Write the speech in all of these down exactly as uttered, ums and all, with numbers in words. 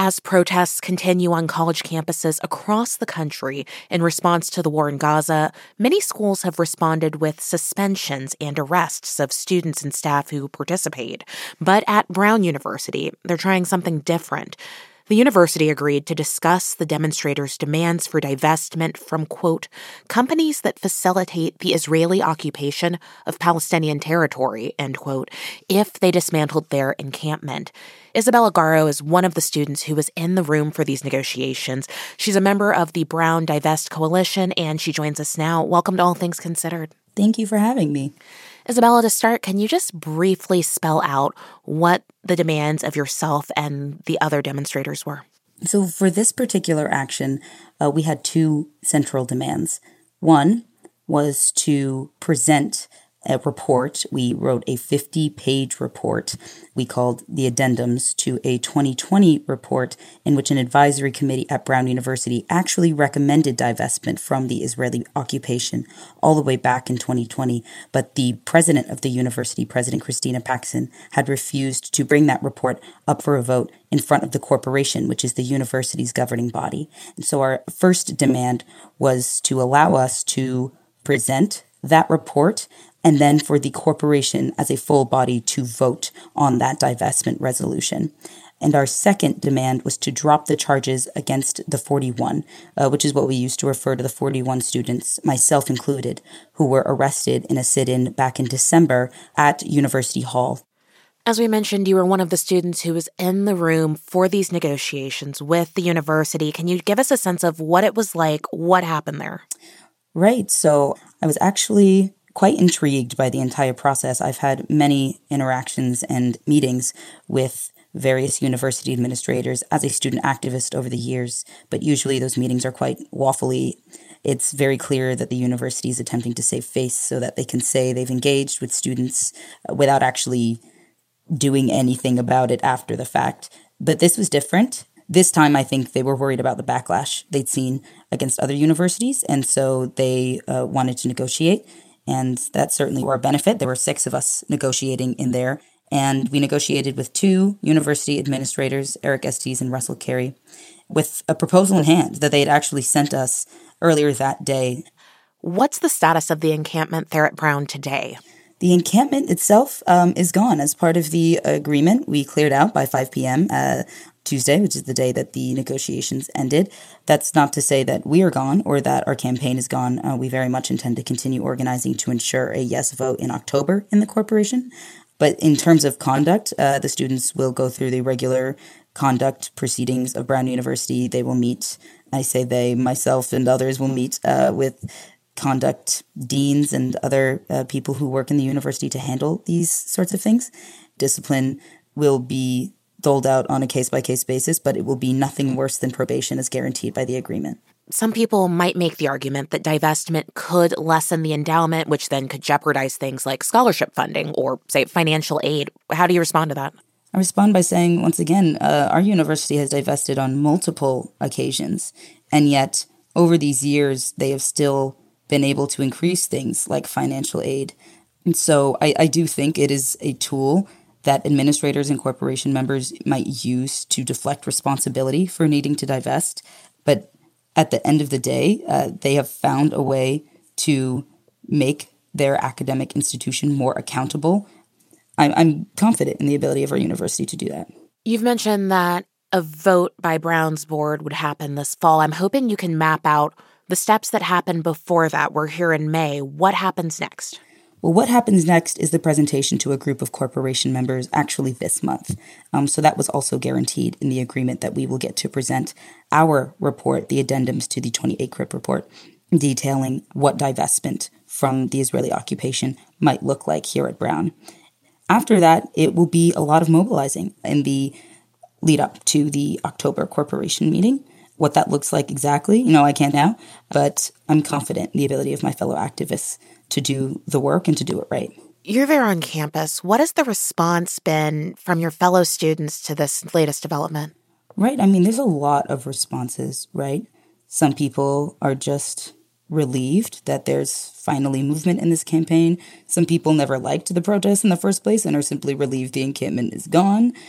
As protests continue on college campuses across the country in response to the war in Gaza, many schools have responded with suspensions and arrests of students and staff who participate. But at Brown University, they're trying something different. The university agreed to discuss the demonstrators' demands for divestment from, quote, companies that facilitate the Israeli occupation of Palestinian territory, end quote, if they dismantled their encampment. Isabella Garro is one of the students who was in the room for these negotiations. She's a member of the Brown Divest Coalition, and she joins us now. Welcome to All Things Considered. Thank you for having me. Isabella, to start, can you just briefly spell out what the demands of yourself and the other demonstrators were? So for this particular action, uh, we had two central demands. One was to present a report. We wrote a fifty-page report we called the addendums to a twenty twenty report in which an advisory committee at Brown University actually recommended divestment from the Israeli occupation all the way back in twenty twenty. But the president of the university, President Christina Paxson, had refused to bring that report up for a vote in front of the corporation, which is the university's governing body. And so our first demand was to allow us to present that report and then for the corporation as a full body to vote on that divestment resolution. And our second demand was to drop the charges against the forty-one, uh, which is what we used to refer to the forty-one students, myself included, who were arrested in a sit-in back in December at University Hall. As we mentioned, you were one of the students who was in the room for these negotiations with the university. Can you give us a sense of what it was like? What happened there? Right. So I was actually quite intrigued by the entire process. I've had many interactions and meetings with various university administrators as a student activist over the years, but usually those meetings are quite waffly. It's very clear that the university is attempting to save face so that they can say they've engaged with students without actually doing anything about it after the fact. But this was different. This time, I think they were worried about the backlash they'd seen against other universities, and so they uh, wanted to negotiate. And that's certainly our benefit. There were six of us negotiating in there. And we negotiated with two university administrators, Eric Estes and Russell Carey, with a proposal in hand that they had actually sent us earlier that day. What's the status of the encampment there at Brown today? The encampment itself um, is gone. As part of the agreement, we cleared out by five p.m. Uh, Tuesday, which is the day that the negotiations ended. That's not to say that we are gone or that our campaign is gone. Uh, we very much intend to continue organizing to ensure a yes vote in October in the corporation. But in terms of conduct, uh, the students will go through the regular conduct proceedings of Brown University. They will meet, I say they, myself and others will meet uh, with conduct deans and other uh, people who work in the university to handle these sorts of things. Discipline will be doled out on a case-by-case basis, but it will be nothing worse than probation as guaranteed by the agreement. Some people might make the argument that divestment could lessen the endowment, which then could jeopardize things like scholarship funding or, say, financial aid. How do you respond to that? I respond by saying, once again, uh, our university has divested on multiple occasions, and yet over these years, they have still been able to increase things like financial aid. And so I, I do think it is a tool that administrators and corporation members might use to deflect responsibility for needing to divest. But at the end of the day, uh, they have found a way to make their academic institution more accountable. I'm, I'm confident in the ability of our university to do that. You've mentioned that a vote by Brown's board would happen this fall. I'm hoping you can map out the steps that happened before that. We're here in May. What happens next? Well, what happens next is the presentation to a group of corporation members actually this month. Um, so that was also guaranteed in the agreement that we will get to present our report, the addendums to the twenty-eight C R I P report, detailing what divestment from the Israeli occupation might look like here at Brown. After that, it will be a lot of mobilizing in the lead up to the October corporation meeting. What that looks like exactly, you know, I can't now, but I'm confident in the ability of my fellow activists to do the work and to do it right. You're there on campus. What has the response been from your fellow students to this latest development? Right. I mean, there's a lot of responses, right? Some people are just relieved that there's finally movement in this campaign. Some people never liked the protests in the first place and are simply relieved the encampment is gone.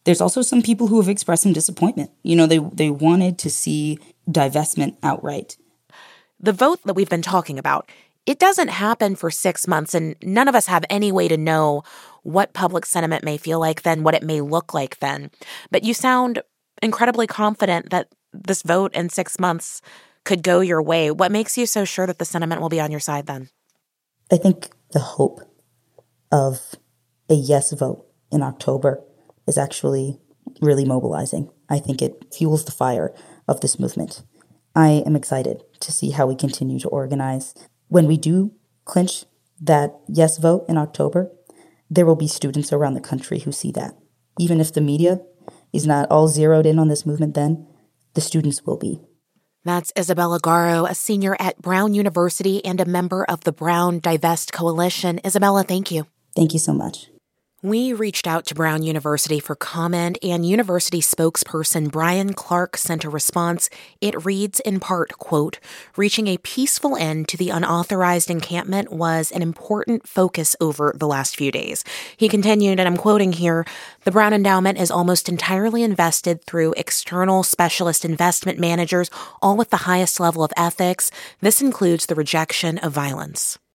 There's also some people who have expressed some disappointment. You know, they they wanted to see divestment outright. The vote that we've been talking about, it doesn't happen for six months, and none of us have any way to know what public sentiment may feel like then, what it may look like then. But you sound incredibly confident that this vote in six months could go your way. What makes you so sure that the sentiment will be on your side then? I think the hope of a yes vote in October is actually really mobilizing. I think it fuels the fire of this movement. I am excited to see how we continue to organize. When we do clinch that yes vote in October, there will be students around the country who see that. Even if the media is not all zeroed in on this movement then, the students will be. That's Isabella Garro, a senior at Brown University and a member of the Brown Divest Coalition. Isabella, thank you. Thank you so much. We reached out to Brown University for comment, and university spokesperson Brian Clark sent a response. It reads in part, quote, "Reaching a peaceful end to the unauthorized encampment was an important focus over the last few days." He continued, and I'm quoting here, "The Brown Endowment is almost entirely invested through external specialist investment managers, all with the highest level of ethics. This includes the rejection of violence."